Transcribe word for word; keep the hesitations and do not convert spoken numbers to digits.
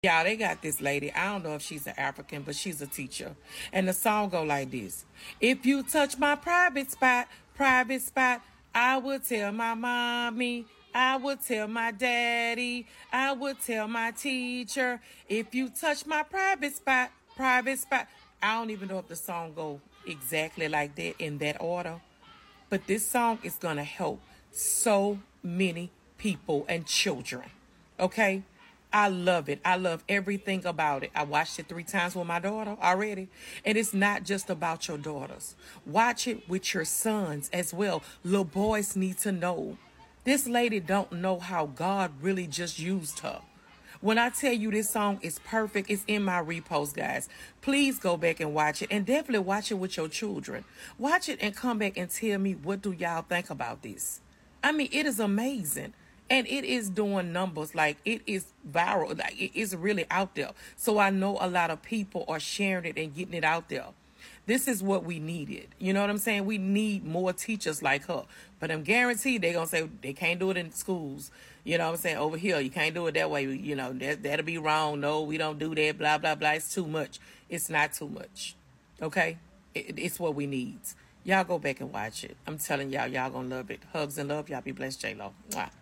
Y'all, they got this lady. I don't know if she's an African, but she's a teacher. And the song go like this. If you touch my private spot, private spot, I would tell my mommy, I would tell my daddy, I would tell my teacher. If you touch my private spot, private spot. I don't even know if the song go exactly like that in that order. But this song is going to help so many people and children. Okay? I love it. I love everything about it. I watched it three times with my daughter already. And it's not just about your daughters. Watch it with your sons as well. Little boys need to know. This lady don't know how God really just used her. When I tell you this song is perfect, it's in my repost, guys. Please go back and watch it. And definitely watch it with your children. Watch it and come back and tell me, what do y'all think about this? I mean, it is amazing. And it is doing numbers. Like, it is viral. Like, it is really out there. So I know a lot of people are sharing it and getting it out there. This is what we needed. You know what I'm saying? We need more teachers like her. But I'm guaranteed they're going to say they can't do it in schools. You know what I'm saying? Over here, you can't do it that way. You know, that, that'll be wrong. No, we don't do that. Blah, blah, blah. It's too much. It's not too much. Okay? It, it's what we need. Y'all go back and watch it. I'm telling y'all, y'all going to love it. Hugs and love. Y'all be blessed, J-Lo. Mwah.